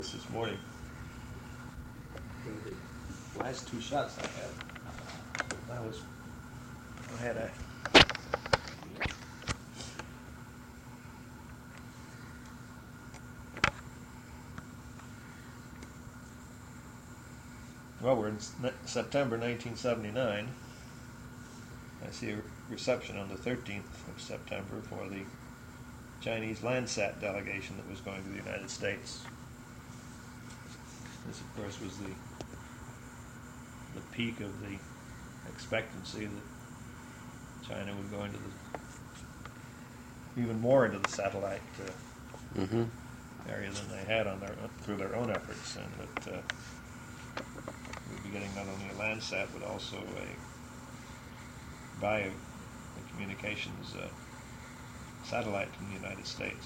This morning. The last two shots I had, I had a well, we're in September 1979. I see a reception on the 13th of September for the Chinese Landsat delegation that was going to the United States. This, of course, was the peak of the expectancy that China would go into even more into the satellite area than they had through their own efforts, and that we'd be getting not only a Landsat but also a communications satellite from the United States.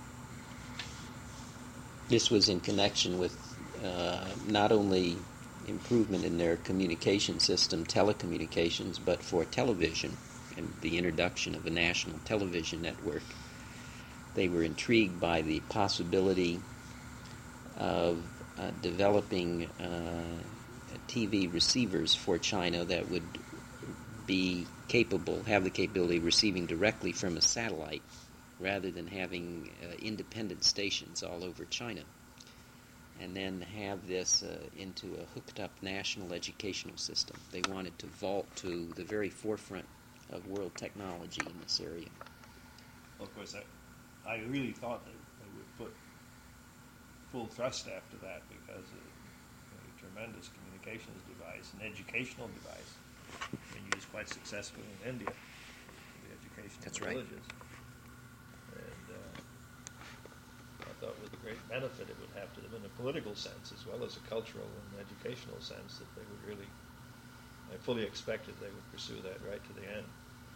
This was in connection with not only improvement in their communication system, telecommunications, but for television and the introduction of a national television network. They were intrigued by the possibility of developing TV receivers for China that would have the capability of receiving directly from a satellite rather than having independent stations all over China, and then have this into a hooked-up national educational system. They wanted to vault to the very forefront of world technology in this area. Well, of course, I really thought they would put full thrust after that, because a tremendous communications device, an educational device, been used quite successfully in India for the education of villages. And I thought with the great benefit it would have to them in a political sense as well as a cultural and educational sense, that they would really, I fully expected they would pursue that right to the end.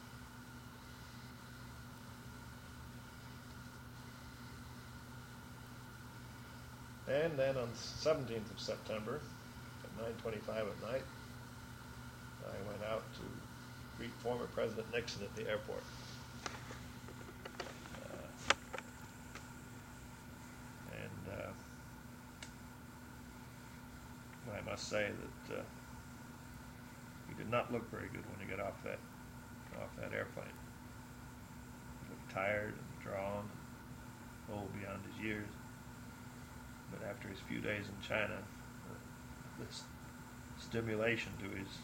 And then on the 17th of September, at 9:25 at night, I went out to greet former President Nixon at the airport. I must say that he did not look very good when he got off that airplane. He looked tired and drawn, and old beyond his years. But after his few days in China, the stimulation to his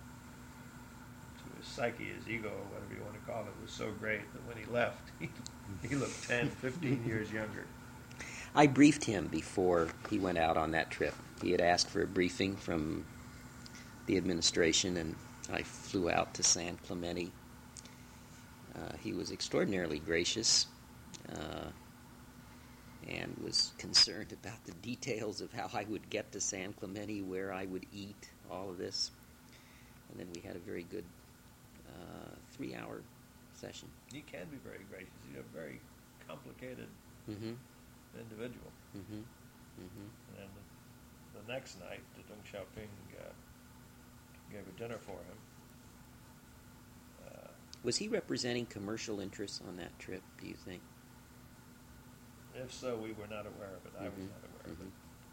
psyche, his ego, or whatever you want to call it, was so great that when he left, he looked 10, 15 years younger. I briefed him before he went out on that trip. He had asked for a briefing from the administration, and I flew out to San Clemente. He was extraordinarily gracious and was concerned about the details of how I would get to San Clemente, where I would eat, all of this. And then we had a very good 3-hour session. He can be very gracious. He's a very complicated individual. And then the next night, Deng Xiaoping gave a dinner for him. Was he representing commercial interests on that trip, do you think? If so, we were not aware of it. I was not aware of it.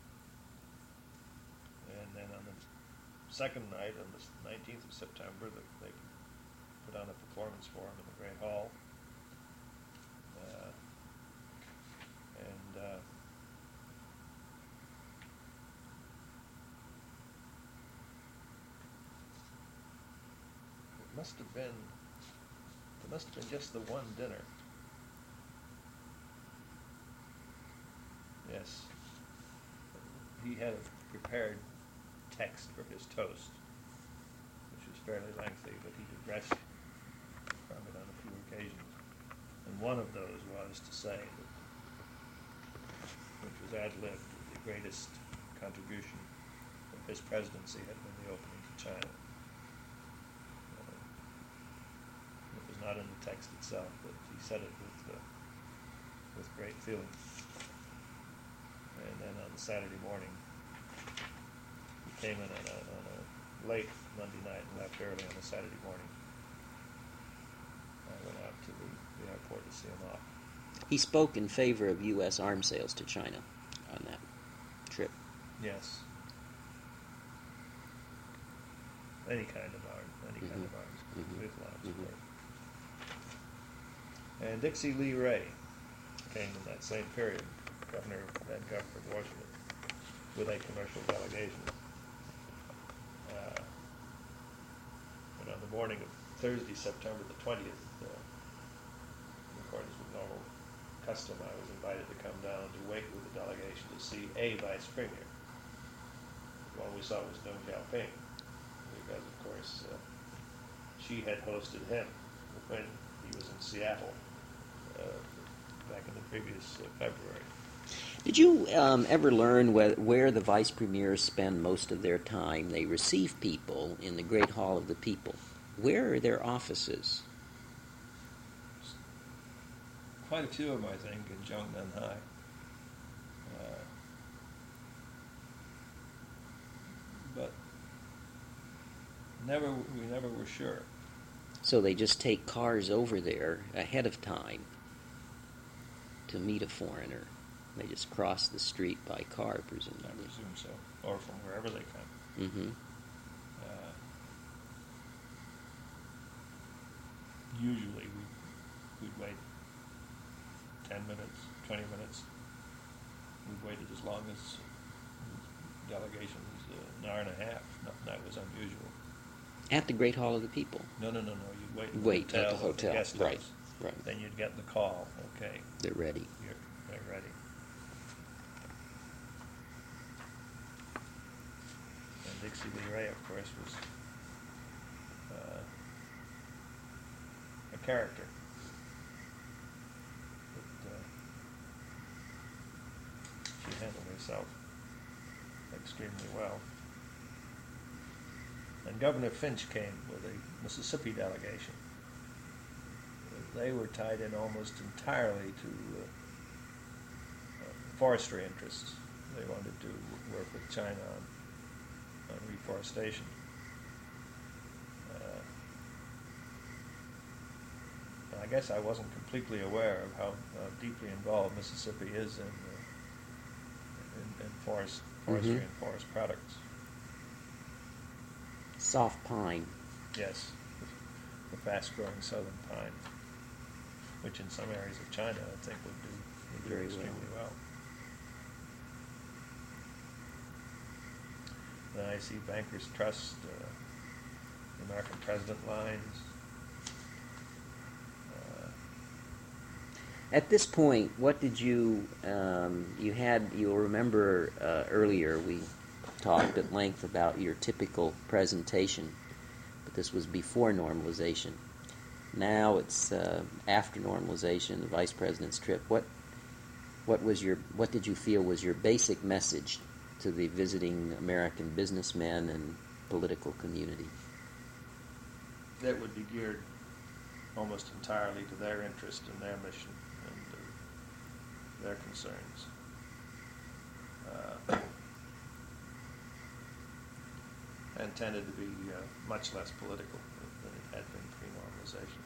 And then on the second night, on the 19th of September, they put on a performance for him in the Great Hall. There must have been just the one dinner. Yes. He had a prepared text for his toast, which was fairly lengthy, but he digressed from it on a few occasions. And one of those was to say that, which was ad-libbed, the greatest contribution of his presidency had been the opening to China. It was not in the text itself, but he said it with great feeling. And then on the Saturday morning, he came in on a late Monday night and left early on the Saturday morning. I went out to the airport to see him off. He spoke in favor of U.S. arms sales to China on that. trip. Yes. Any kind of arms, Mhm. with arms, of Mhm. course. And Dixie Lee Ray came in that same period, then Governor of Washington, with a commercial delegation. And on the morning of Thursday, September the 20th, in accordance with normal custom, I was invited to come down to wait with the delegation to see a vice premier. The one we saw was Deng Xiaoping, because, of course, she had hosted him when he was in Seattle back in the previous February. Did you ever learn where the vice premiers spend most of their time? They receive people in the Great Hall of the People. Where are their offices? Quite a few of them, I think, in Zhongnanhai. But we never were sure. So they just take cars over there ahead of time to meet a foreigner. They just cross the street by car, presumably. I presume so, or from wherever they come. Mm-hmm. Usually we'd wait 10 minutes, 20 minutes. We've waited as long as delegation was an hour and a half. That was unusual. At the Great Hall of the People. No. You'd wait in Wait the hotel, at the hotel. the guest Right. house. Right. Then you'd get the call. Okay, They're ready. they're ready. And Dixie Lee Ray, of course, was a character. But she handled herself extremely well. And Governor Finch came with a Mississippi delegation. They were tied in almost entirely to forestry interests. They wanted to work with China on reforestation. I guess I wasn't completely aware of how deeply involved Mississippi is in forestry Mm-hmm. and forest products. Soft pine. Yes, the fast-growing southern pine, which in some areas of China I think would do Very extremely well. Then I see Bankers Trust, the American President lines. At this point, what did you'll remember earlier we talked at length about your typical presentation, but this was before normalization. Now it's after normalization, the Vice President's trip. What did you feel was your basic message to the visiting American businessmen and political community? That would be geared almost entirely to their interest and their mission and their concerns. And tended to be much less political than it had been pre-normalization.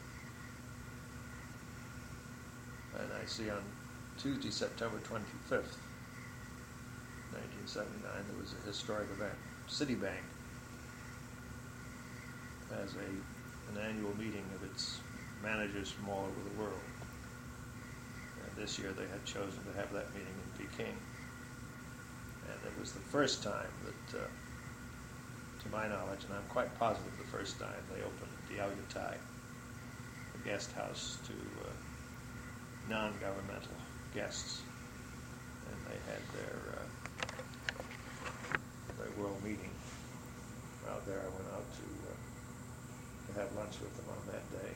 And I see on Tuesday, September 25th, 1979, there was a historic event. Citibank has an annual meeting of its managers from all over the world. And this year they had chosen to have that meeting in Peking. And it was the first time that, to my knowledge, and I'm quite positive the first time, they opened Diaoyutai, a guest house to non-governmental guests. And they had their world meeting out there. I went out to have lunch with them on that day.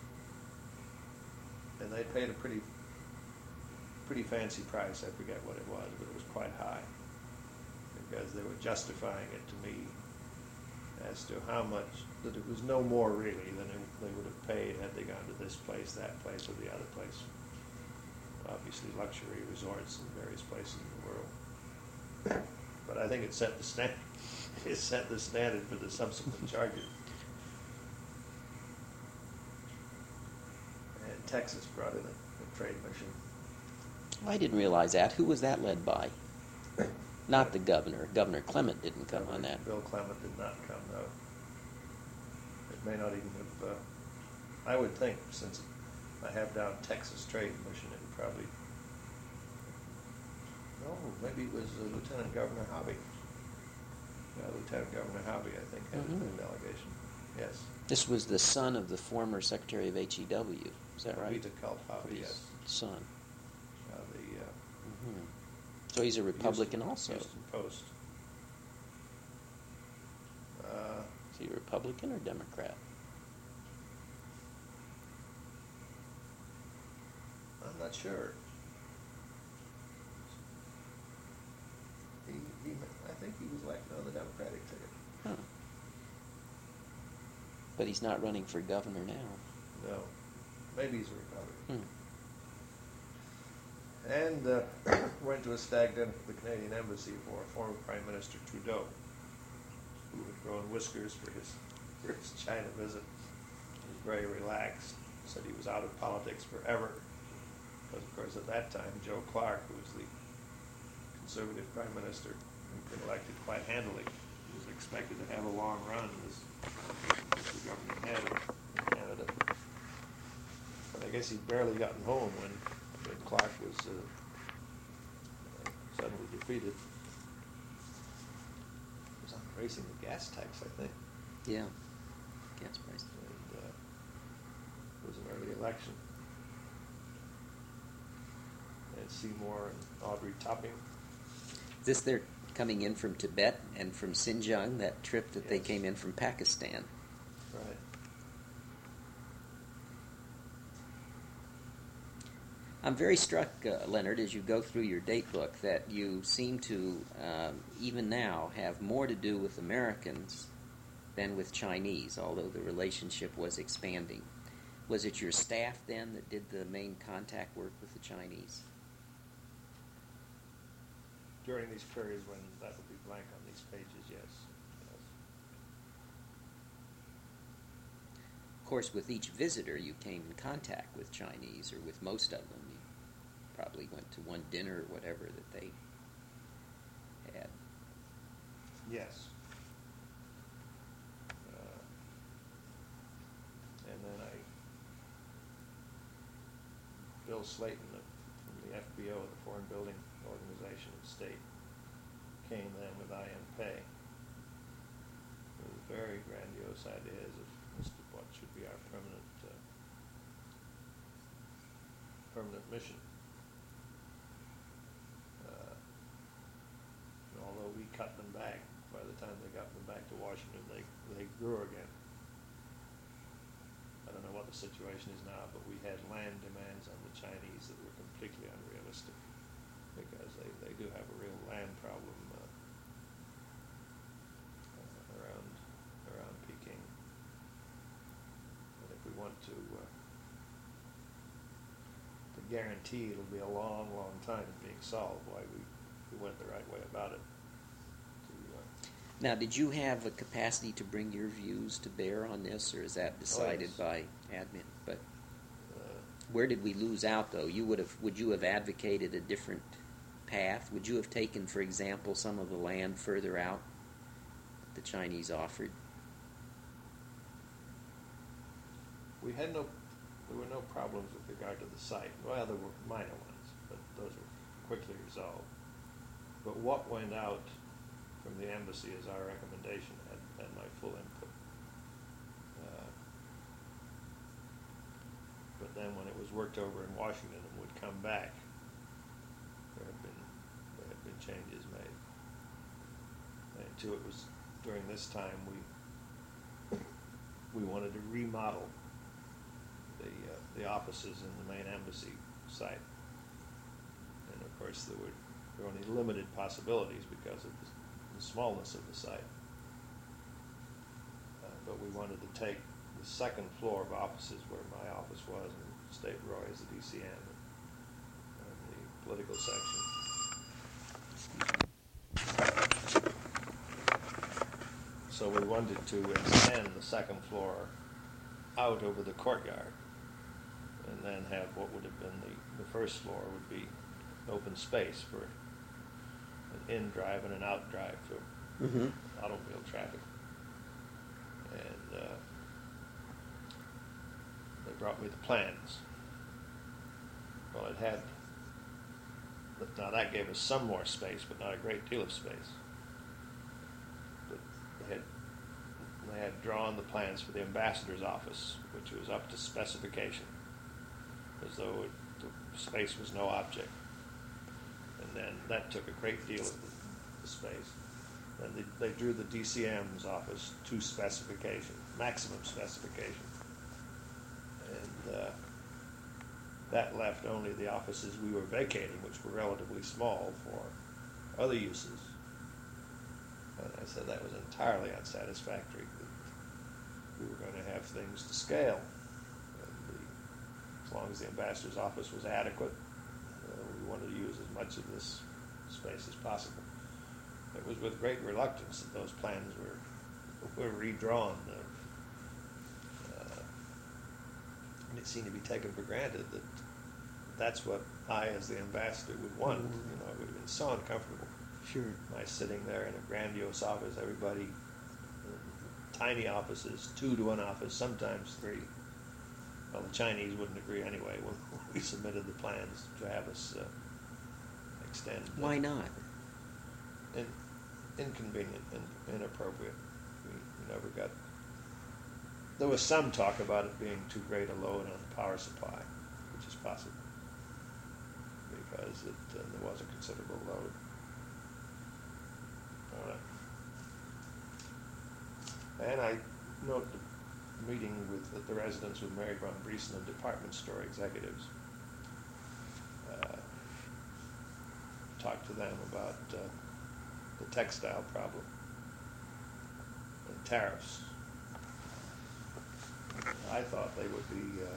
And they paid a pretty fancy price. I forget what it was, but it was quite high, because they were justifying it to me as to how much, that it was no more really than they would have paid had they gone to this place, that place, or the other place. Obviously luxury resorts in various places in the world. But I think it set the standard. It set the standard for the subsequent charges. And Texas brought in a trade mission. I didn't realize that. Who was that led by? Not the governor. Governor Clement didn't come on that. Bill Clement did not come, no. It may not even have, I would think, since I have down Texas Trade Mission, it would probably, no, maybe it was Lieutenant Governor Hobby. Lieutenant Governor Hobby, I think, had a delegation. Yes. This was the son of the former Secretary of HEW. Is that right? Vita Cult Hobby, yes. Son. The So he's a Republican also. Houston Post. Is he a Republican or Democrat? I'm not sure. I think he was elected on the Democratic ticket. Huh. But he's not running for governor now. No. Maybe he's a Republican. And went to a stag dinner at the Canadian Embassy for former Prime Minister Trudeau, who had grown whiskers for his China visit. He was very relaxed, said he was out of politics forever. Because, of course, at that time, Joe Clark, who was the Conservative Prime Minister, who'd been elected quite handily, was expected to have a long run as the government head in Canada. But I guess he'd barely gotten home when Clark was suddenly defeated. It was on raising the gas tax, I think. Yeah, gas price. And it was an early election. And Seymour and Audrey Topping. Is this they're coming in from Tibet and from Xinjiang, that trip that they came in from Pakistan? Right. I'm very struck, Leonard, as you go through your date book, that you seem to, even now, have more to do with Americans than with Chinese, although the relationship was expanding. Was it your staff then that did the main contact work with the Chinese? During these periods when that would be blank on these pages, yes. Of course, with each visitor, you came in contact with Chinese, or with most of them. You probably went to one dinner or whatever that they had. Yes. And then Bill Slayton from the FBO, the Foreign Building Organization of State, came then with I.M. Pei. It was very grandiose ideas of what should be our permanent mission. And although we cut them back, by the time they got them back to Washington, they grew again. I don't know what the situation is now, but we had land demands on the Chinese that were completely unrealistic, because they do have a real land problem around Peking. And if we want to guarantee it'll be a long, long time in being solved, why we went the right way about it. Now, did you have a capacity to bring your views to bear on this, or is that decided by admin? But where did we lose out, though? Would you have advocated a different path? Would you have taken, for example, some of the land further out that the Chinese offered? There were no problems with regard to the site. Well, there were minor ones, but those were quickly resolved. But what went out from the embassy as our recommendation had my full input. But then when it was worked over in Washington and would come back, there had been changes made. And too, it was during this time we wanted to remodel the offices in the main embassy site. And of course there were only limited possibilities because of the smallness of the site. But we wanted to take the second floor of offices where my office was, and State Roy as the DCM, and the political section. So we wanted to extend the second floor out over the courtyard, and then have what would have been the first floor would be open space for an in drive and an out drive for Mm-hmm. automobile traffic. And they brought me the plans. Well, now that gave us some more space, but not a great deal of space. But they had drawn the plans for the ambassador's office, which was up to specification, as though the space was no object. And then that took a great deal of the space. Then they drew the DCM's office to specification, maximum specification. And that left only the offices we were vacating, which were relatively small, for other uses. And I said that was entirely unsatisfactory, that we were going to have things to scale. And as long as the ambassador's office was adequate, we wanted to use as much of this space as possible. It was with great reluctance that those plans were redrawn. And it seemed to be taken for granted that that's what I, as the ambassador, would want. It would have been so uncomfortable. Sure. My sitting there in a grandiose office, everybody in tiny offices, 2 to 1 office, sometimes 3. Well, the Chinese wouldn't agree anyway when we submitted the plans to have us extend. Why not? Inconvenient and inappropriate. We never got. There was some talk about it being too great a load on the power supply, which is possible, because there was a considerable load. And I note the meeting at the residence with Mary von Briesen and department store executives. Talked to them about the textile problem and tariffs. I thought they would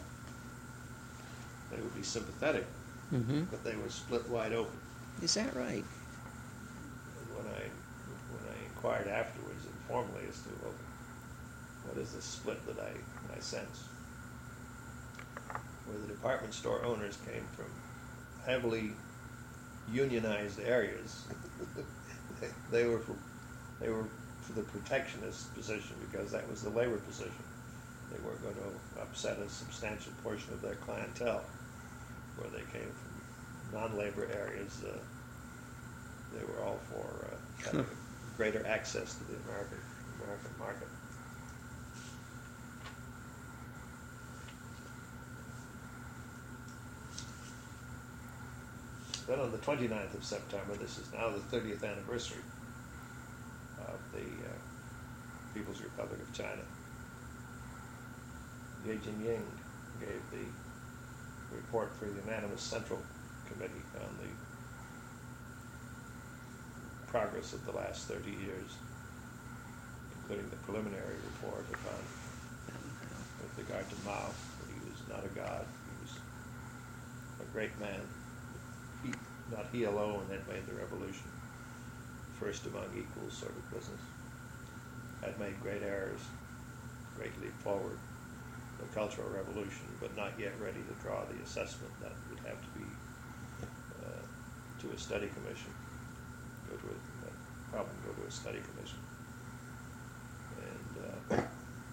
be sympathetic, Mm-hmm. but they were split wide open. Is that right? And when I inquired afterwards informally as to what is the split that I sense, where the department store owners came from heavily unionized areas, they were for the protectionist position because that was the labor position. They weren't going to upset a substantial portion of their clientele. Where they came from non-labor areas, they were all for having greater access to the American market. Then on the 29th of September, this is now the 30th anniversary of the People's Republic of China, Ye Jianying gave the report for the unanimous Central Committee on the progress of the last 30 years, including the preliminary report with regard to Mao, that he was not a god, he was a great man. Not he alone had made the revolution, first among equals sort of business, had made great errors, great leap forward, the Cultural Revolution, but not yet ready to draw the assessment that would have to be to a study commission, go to a study commission. And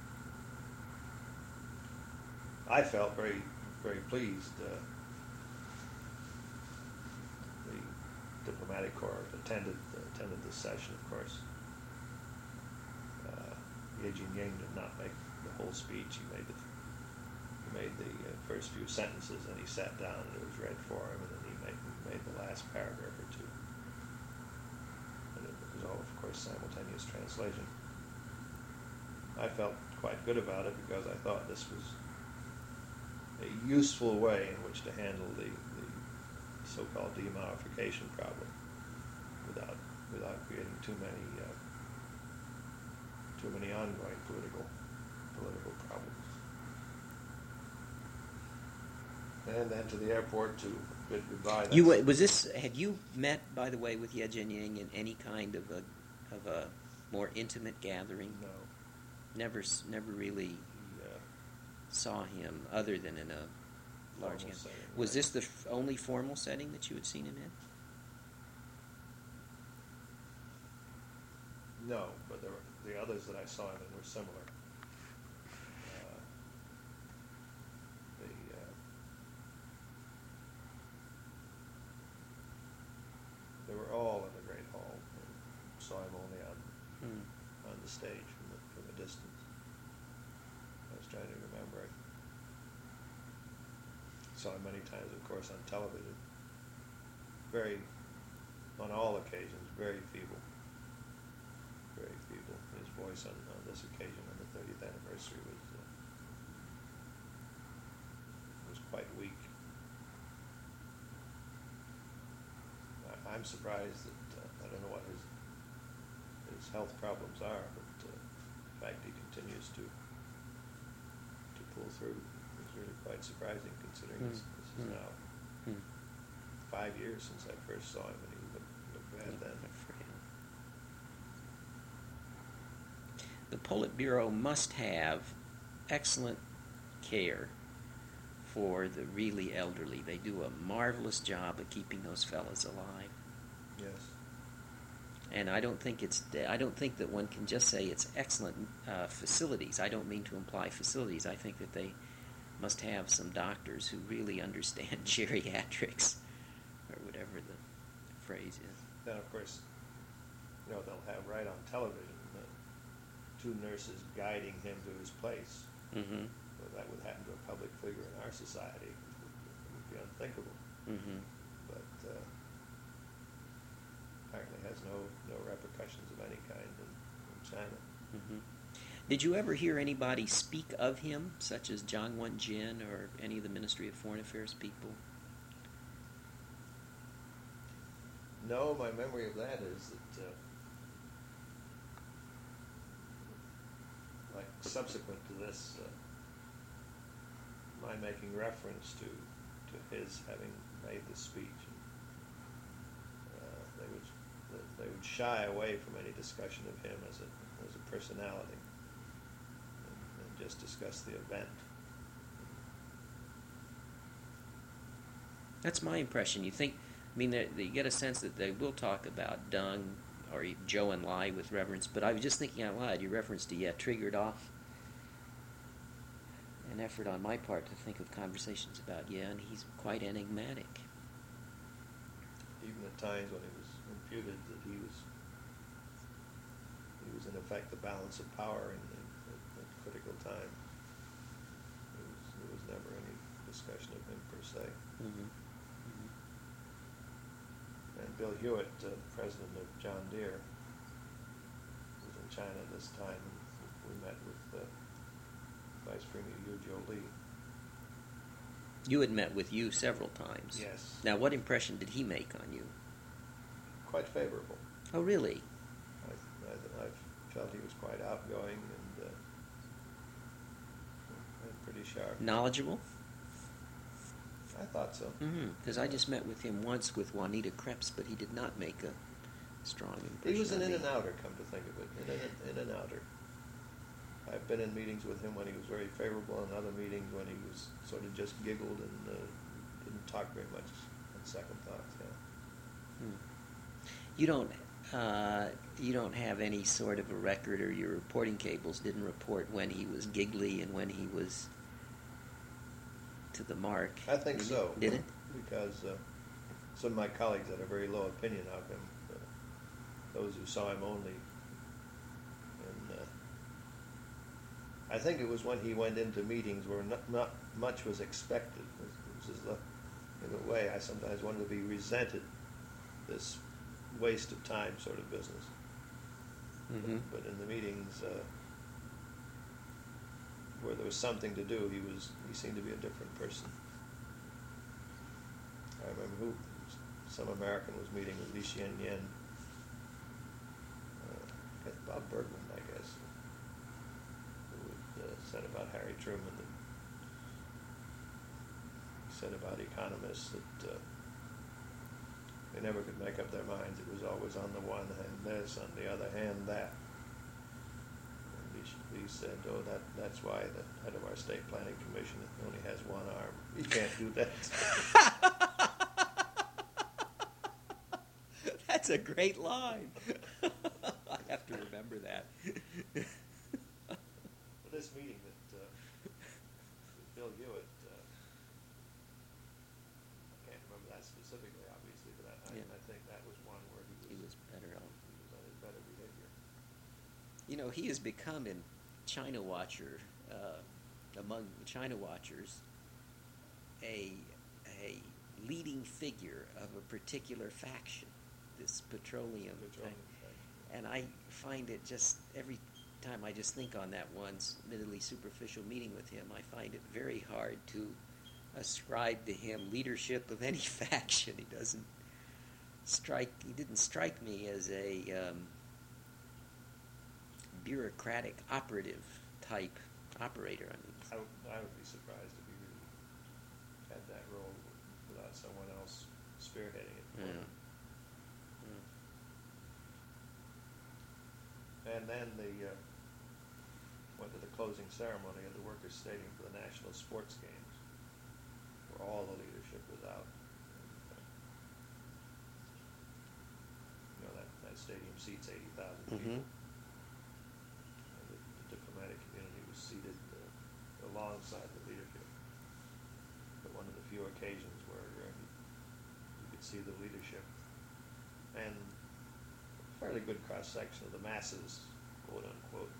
I felt very, very pleased. The diplomatic corps attended this session, of course. Ye Jianying did not make the whole speech. He made the first few sentences, and he sat down, and it was read for him, and then he made the last paragraph or two. And it was all, of course, simultaneous translation. I felt quite good about it because I thought this was a useful way in which to handle the so-called de-Maoification problem without creating too many ongoing political problems. And then to the airport to bid goodbye. Had you met, by the way, with Ye Jianying in any kind of a more intimate gathering? No. Never really saw him other than in a large gathering. Was this the only formal setting that you had seen him in? No, but the others that I saw him in were similar. They were all in the Great Hall. I saw him only on the stage from a distance. I was trying to remember. I saw him many times, of course, on television. On all occasions, very feeble. Very feeble. His voice on this occasion, on the 30th anniversary, was quite weak. I'm surprised that I don't know what his health problems are, but the fact he continues to pull through is really quite surprising, considering this is now 5 years since I first saw him, and he looked bad then. The Politburo must have excellent care for the really elderly. They do a marvelous job of keeping those fellas alive. Yes. And I don't think that one can just say it's excellent facilities. I don't mean to imply facilities. I think that they must have some doctors who really understand geriatrics, or whatever the phrase is. Then, of course, they'll have right on television two nurses guiding him to his place. Mm-hmm. Well, that would happen to a public figure in our society. It would be unthinkable. Mm-hmm. But apparently has no repercussions of any kind in China. Mm-hmm. Did you ever hear anybody speak of him, such as Jiang Wen-jin or any of the Ministry of Foreign Affairs people? No, my memory of that is that like subsequent to this, my making reference to his having made the speech, they would shy away from any discussion of him as a personality, and just discuss the event. That's my impression. You get a sense that they will talk about Deng or Zhou Enlai with reverence, but I was just thinking out loud, your reference to triggered off an effort on my part to think of conversations about and he's quite enigmatic. Even at times when it was imputed that he was in effect the balance of power in a critical time, there was never any discussion of him per se. Mm-hmm. And Bill Hewitt, president of John Deere, was in China this time, and we met with Vice Premier Yu Zhou-li. You had met with you several times. Yes. Now, what impression did he make on you? Quite favorable. Oh, really? I felt he was quite outgoing and pretty sharp. Knowledgeable? I thought so. Because I just met with him once with Juanita Krebs, but he did not make a strong impression. He was an on me. in-and-outer, come to think of it, in-and-outer. I've been in meetings with him when he was very favorable, and other meetings when he was sort of just giggled and didn't talk very much on second thoughts. Yeah. You don't have any sort of a record, or your reporting cables didn't report when he was giggly and when he was to the mark. I think so. Did it? Because some of my colleagues had a very low opinion of him. Those who saw him only. And I think it was when he went into meetings where not much was expected. Which is, in a way, I sometimes wanted to be resented, this waste of time sort of business. Mm-hmm. But in the meetings where there was something to do, he seemed to be a different person. I remember some American was meeting with Li Xianyan, Bob Bergman, I guess, who had said about Harry Truman, that he said about economists that they never could make up their minds. It was always on the one hand this, on the other hand that. And he said, that's why the head of our state planning commission only has one arm. He can't do that. That's a great line. I have to remember he has become in China Watcher, among China Watchers, a leading figure of a particular faction, this petroleum. And I find it just, every time I just think on that once, admittedly superficial meeting with him, I find it very hard to ascribe to him leadership of any faction. He didn't strike me as a bureaucratic operative type operator. I would be surprised if he really had that role without someone else spearheading it. Yeah. And then went to the closing ceremony of the Workers' Stadium for the National Sports Games, where all the leadership was out. And, that stadium seats 80,000 people. And the diplomatic community was seated alongside the leadership. But one of the few occasions where you could see the leadership and a fairly good cross-section of the masses, quote unquote.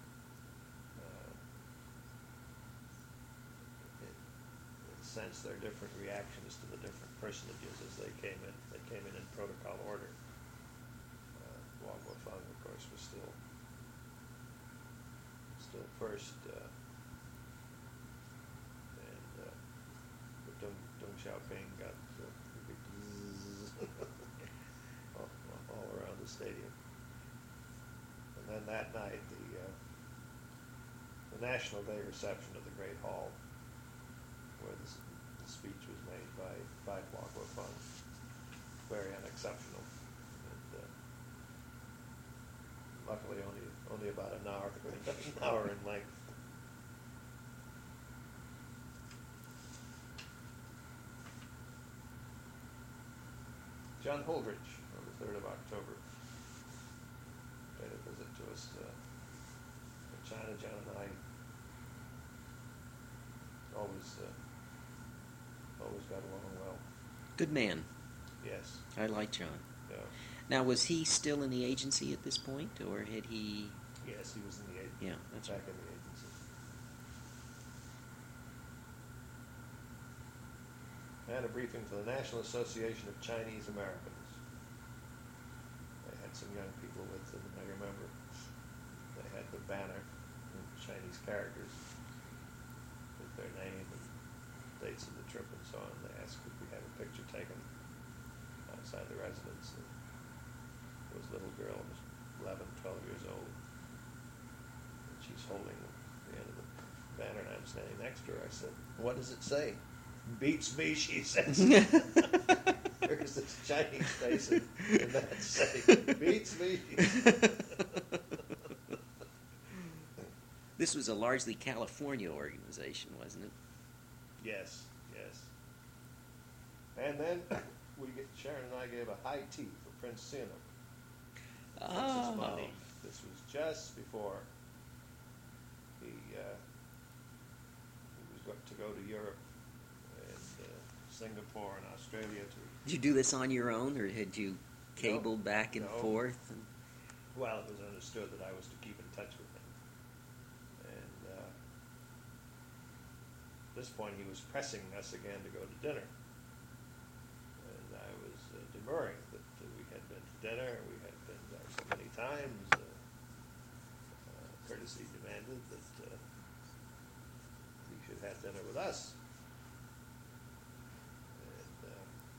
In a sense, their different reactions to the different personages as they came in. They came in protocol order. Wang Guofeng, of course, was still first, but Deng Xiaoping got all around the stadium. And then that night, the National Day reception of the Great Hall, where the speech was made by Wang Guofeng, very unexceptional. And luckily only about an hour in length. John Holdridge, on the 3rd of October, paid a visit to us in China. John and I always got along well. Good man. Yes. I like John. Yeah. Now, was he still in the agency at this point, or had he... Yes, he was in the agency. Yeah, that's back right. in the agency. And a briefing to the National Association of Chinese Americans. They had some young people with them, I remember. They had the banner in Chinese characters with their name and dates of the trip and so on. They asked if we had a picture taken outside the residence. And there was a little girl, 11, 12 years old. And she's holding the end of the banner, and I'm standing next to her. I said, "What does it say?" "Beats me," she says. There's this Chinese face in that saying. "Beats me." This was a largely California organization, wasn't it? Yes. And then Sharon and I gave a high tea for Prince Sihanouk. Oh. Money. This was just before he was going to go to Europe and Singapore and Australia to. Did you do this on your own, or had you cabled back and forth? Well, it was understood that I was to keep in touch with him. And at this point, he was pressing us again to go to dinner. And I was demurring that we had been to dinner, we had been there so many times. Courtesy demanded that he should have dinner with us. And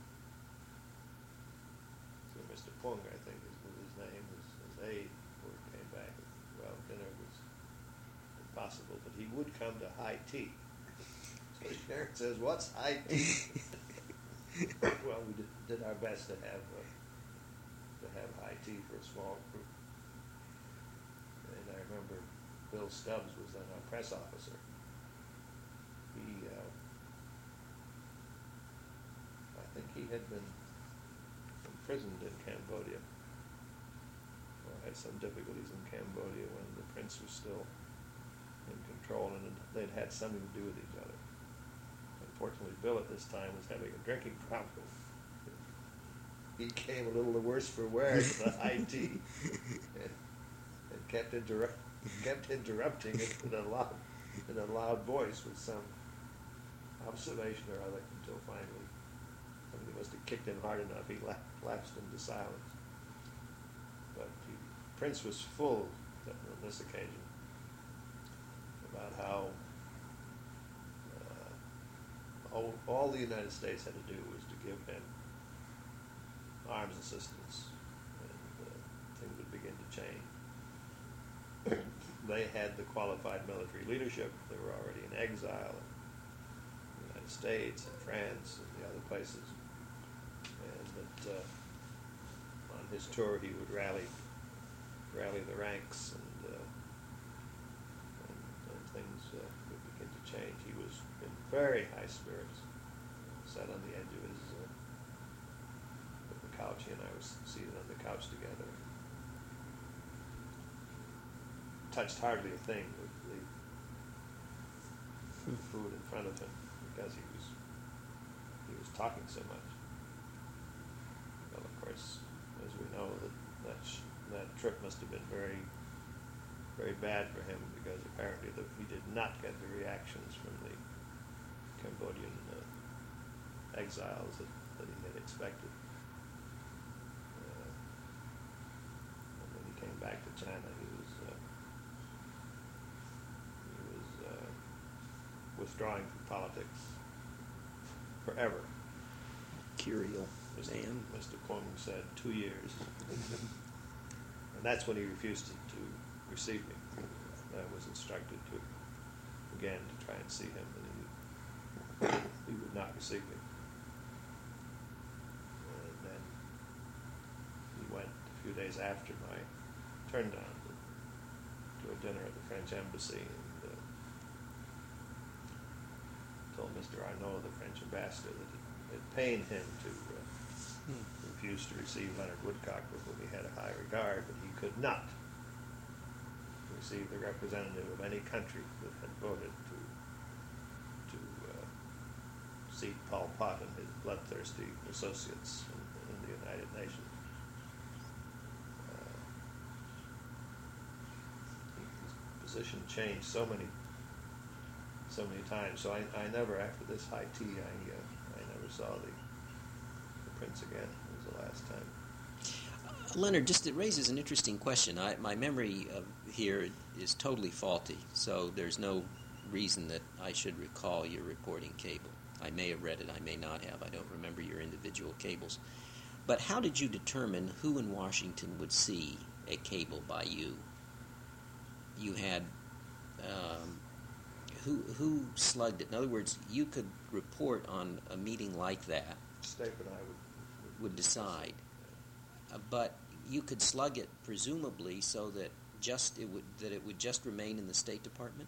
so Mr. Pung, I think was his name, his aide, before he came back. Well, dinner was impossible, but he would come to high tea. So Sharon says, "What's high tea?" Well, we did our best to have high tea for a small group. And I remember Bill Stubbs was then our press officer. He, I think he had been imprisoned in Cambodia, or had some difficulties in Cambodia when the prince was still in control, and they'd had something to do with each other. Unfortunately, Bill at this time was having a drinking problem. He came a little the worse for wear to the high tea, and kept interrupting it in a loud voice with some observation or other until finally somebody must have kicked him hard enough. He lapsed into silence. But Prince was full on this occasion about how all the United States had to do was to give him arms assistance, and things would begin to change. They had the qualified military leadership. They were already in exile in the United States and France and the other places, and that on his tour he would rally the ranks, and things would begin to change. He was in very high spirits, sat on the edge of the couch. He and I was seated on the couch together, touched hardly a thing with the food in front of him because he was talking so much. Well, of course, as we know, that trip must have been very, very bad for him, because apparently he did not get the reactions from the Cambodian exiles that he had expected. And when he came back to China, he was withdrawing from politics forever. Curial man. Mr. Kwong said 2 years. And that's when he refused to receive me. I was instructed to try and see him, and he would not receive me. And then he went a few days after my turn down to a dinner at the French embassy, and told Mr. Arnault, the French ambassador, that it pained him to refuse to receive Leonard Woodcock, with whom he had a high regard, but he could not receive the representative of any country that had voted to seat Pol Pot and his bloodthirsty associates in the United Nations. His position changed so many times. So I never, after this high tea, I never saw the Prince again. It was the last time. Leonard, just it raises an interesting question. My memory of here is totally faulty, so there's no reason that I should recall your reporting cable. I may have read it, I may not have. I don't remember your individual cables. But how did you determine who in Washington would see a cable by you? You had who slugged it? In other words, you could report on a meeting like that. Stape and I would decide. But you could slug it presumably so that it would just remain in the State Department?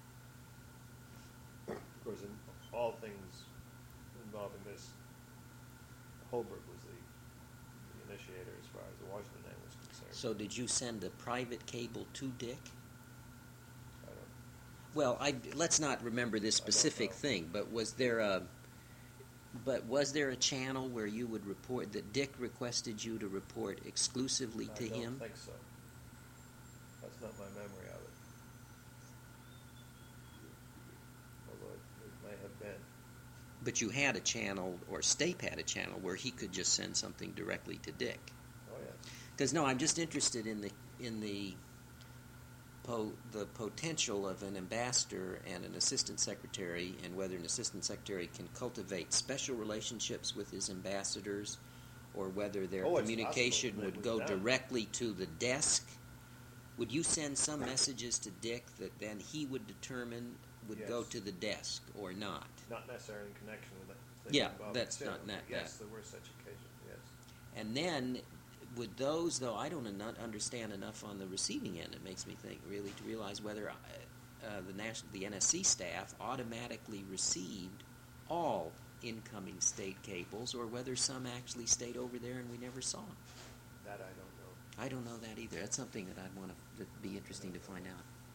Of course, in all things involving this, Holbrook was the initiator as far as the Washington name was concerned. So did you send a private cable to Dick? I don't. Well, let's not remember this specific thing, but was there a channel where you would report, that Dick requested you to report exclusively to him? I don't think so. That's not my memory of it. Although it may have been. But you had a channel, or Stape had a channel, where he could just send something directly to Dick. Oh, yes. Because, no, I'm just interested in the potential of an ambassador and an assistant secretary, and whether an assistant secretary can cultivate special relationships with his ambassadors, or whether their communication would go directly to the desk. Would you send some messages to Dick that then he would determine would go to the desk or not? Not necessarily in connection with it. Yeah, that's not yes, there were such occasions, yes. And then would those, though I don't understand enough on the receiving end, it makes me think really to realize whether the NSC staff automatically received all incoming state cables, or whether some actually stayed over there and we never saw them. That I don't know. I don't know that either. That's something that I'd want to be interesting to find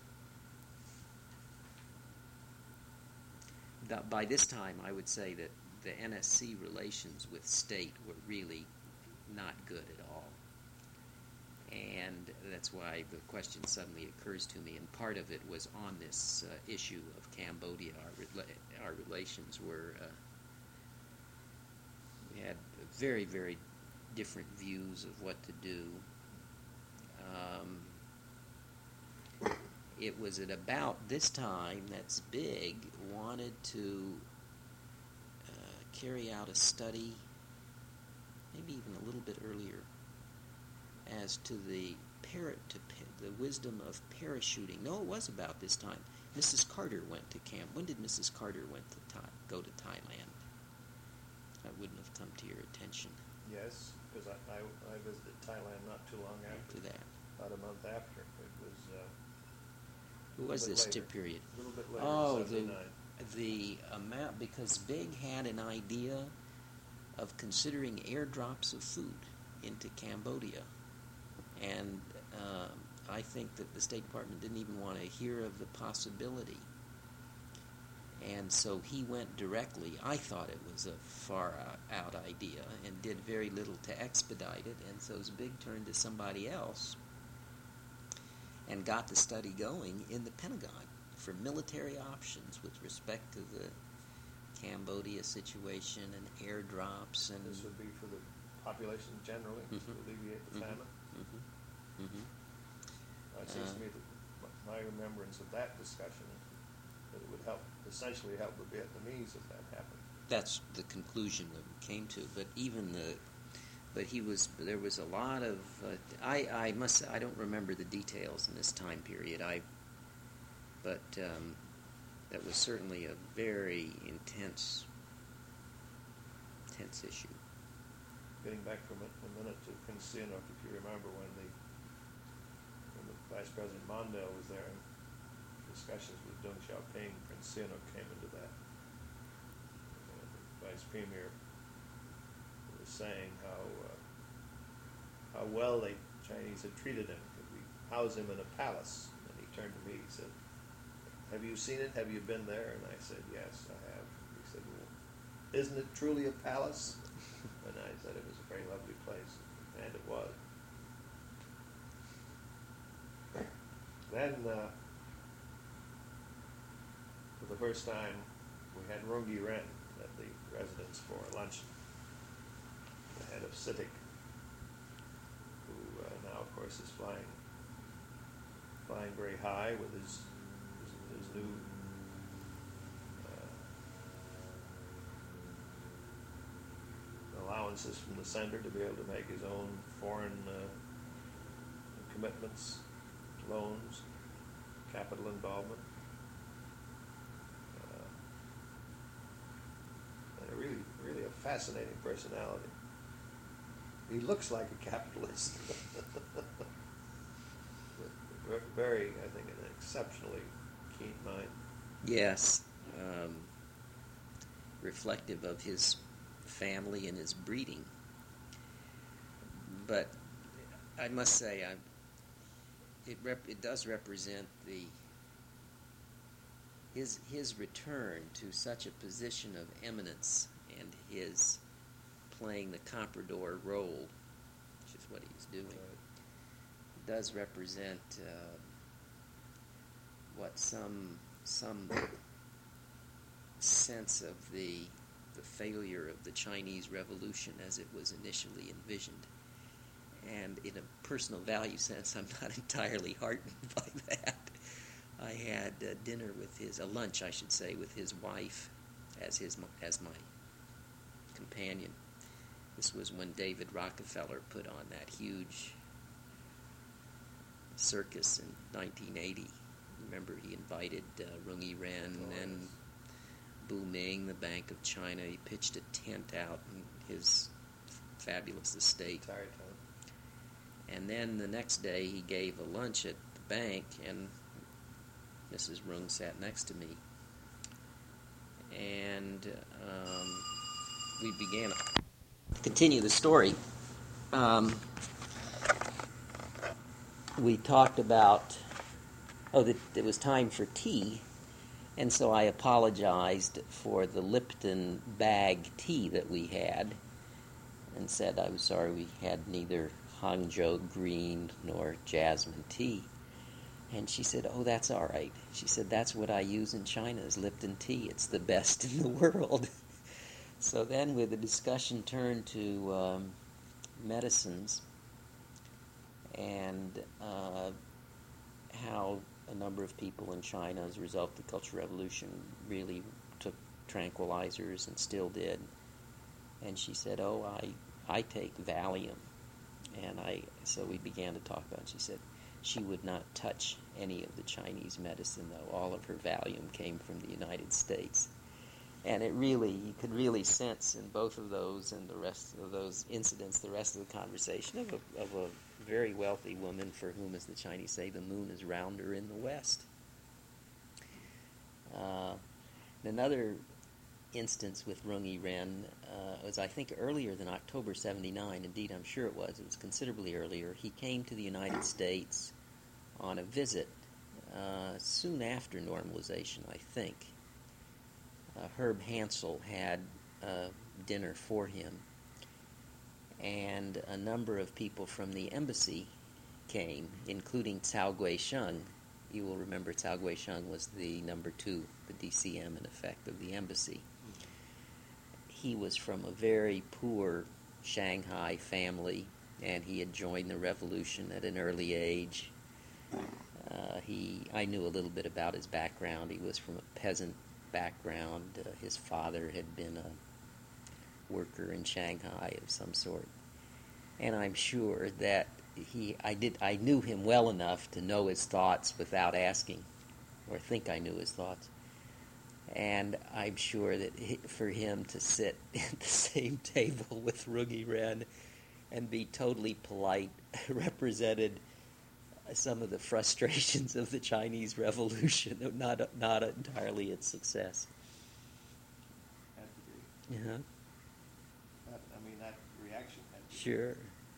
out. By this time, I would say that the NSC relations with state were really not good at all. And that's why the question suddenly occurs to me. And part of it was on this issue of Cambodia. Our relations were we had very, very different views of what to do. It was at about this time that Zbig wanted to carry out a study, maybe even a little bit earlier, as to the wisdom of parachuting. No, it was about this time. Mrs. Carter went to camp. When did Mrs. Carter go to Thailand? That wouldn't have come to your attention. Yes, because I visited Thailand not too long after that. About a month after. It was. Who was this period? A little bit later. Oh, 79. the amount, because Big had an idea of considering airdrops of food into Cambodia, and I think that the State Department didn't even want to hear of the possibility. And so he went directly. I thought it was a far-out idea and did very little to expedite it, and so Zbig turned to somebody else and got the study going in the Pentagon for military options with respect to the Cambodia situation and airdrops. And this would be for the population generally, to alleviate the famine. It seems to me that my remembrance of that discussion is that it would essentially help the Vietnamese if that happened. That's the conclusion that we came to. But there was a lot of, I must say, I don't remember the details in this time period. But that was certainly a very intense issue. Getting back for a minute to Prince Sihanouk, if you remember when the Vice President Mondale was there in discussions with Deng Xiaoping, Prince Sihanouk came into that. The Vice Premier was saying how well the Chinese had treated him. Could we house him in a palace? And he turned to me, he said, "Have you seen it? Have you been there?" And I said, "Yes, I have." He said, "Well, isn't it truly a palace?" And I said it was a very lovely place, and it was. Then, for the first time, we had Rungi Ren at the residence for luncheon, the head of CITIC, who now, of course, is flying very high with his new allowances from the center to be able to make his own foreign commitments, loans, capital involvement. And really a fascinating personality. He looks like a capitalist. Very, I think, an exceptionally keen mind. Yes. Reflective of his family and his breeding. But I must say, it does represent his return to such a position of eminence and his playing the comprador role, which is what he's doing. Right. It does represent what some sense of the failure of the Chinese Revolution as it was initially envisioned. And in a personal value sense, I'm not entirely heartened by that. I had a lunch, I should say, with his wife as my companion. This was when David Rockefeller put on that huge circus in 1980. Remember, he invited Rungi Ren and Bu Ming, the Bank of China. He pitched a tent out in his fabulous estate. Entire time. And then the next day he gave a lunch at the bank, and Mrs. Rung sat next to me. And we began to continue the story. We talked about, that it was time for tea, and so I apologized for the Lipton bag tea that we had and said I was sorry we had neither Hangzhou green nor jasmine tea. And she said, "Oh, that's all right." She said, "That's what I use in China is Lipton tea. It's the best in the world." So then with the discussion turned to medicines and how a number of people in China, as a result of the Cultural Revolution, really took tranquilizers and still did. And she said, "Oh, I take Valium." And so we began to talk about it. She said she would not touch any of the Chinese medicine, though. All of her Valium came from the United States. And you could really sense in both of those and the rest of those incidents, the rest of the conversation of a very wealthy woman for whom, as the Chinese say, the moon is rounder in the west. Another instance with Rungi Ren was, I think, earlier than October 79. Indeed, I'm sure it was. It was considerably earlier. He came to the United States on a visit soon after normalization, I think. Herb Hansel had dinner for him, and a number of people from the embassy came, including Cao Guisheng. You will remember Cao Guisheng was the number 2, the DCM, in effect, of the embassy. He was from a very poor Shanghai family, and he had joined the revolution at an early age. I knew a little bit about his background. He was from a peasant background. His father had been a worker in Shanghai of some sort. And I'm sure that I knew him well enough to know his thoughts without asking, or think I knew his thoughts. And I'm sure that for him to sit at the same table with Rungi Ren and be totally polite represented some of the frustrations of the Chinese Revolution, not entirely its success. Had to be. Uh-huh. That reaction had to be. Sure.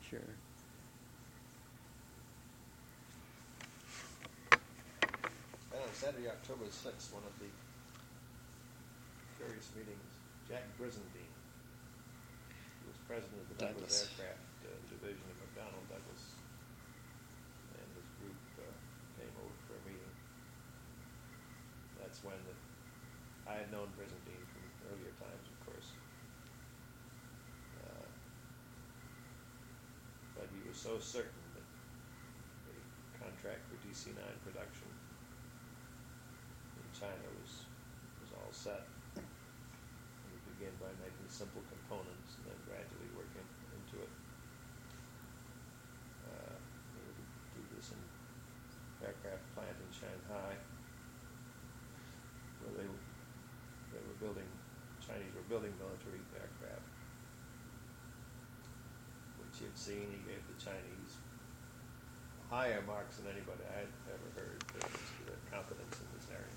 Well, on Saturday, October 6th, one of the curious meetings, Jack Brizendine, who was president of the Douglas Aircraft Division of McDonnell Douglas, and his group came over for a meeting. That's when I had known Brizendine from earlier times, of course. But he was so certain that the contract for DC-9 production in China was all set. We began by making simple components and then gradually working into it. We would do this in aircraft plant in Shanghai, where Chinese were building military aircraft, which he had seen. He gave the Chinese higher marks than anybody I had ever heard as to their competence in this area.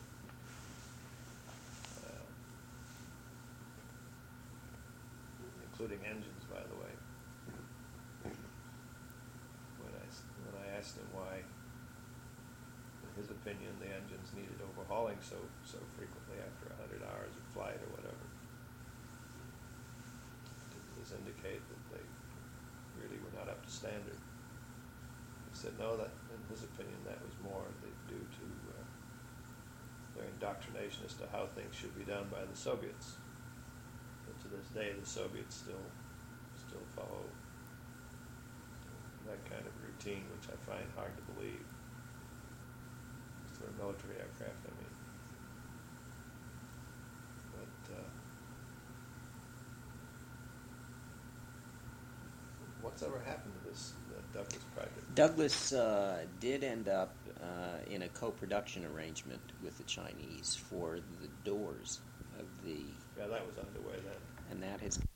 Including engines, by the way. When I asked him why, in his opinion, the engines needed overhauling so frequently after 100 hours of flight or whatever, did this indicate that they really were not up to standard? He said no, that in his opinion that was more due to their indoctrination as to how things should be done by the Soviets. But to this day, the Soviets still follow that kind of routine, which I find hard to believe. For military aircraft, I mean. But what's ever happened to this Douglas project? Douglas did end up in a co-production arrangement with the Chinese for the doors of the... Yeah, that was underway then. And that has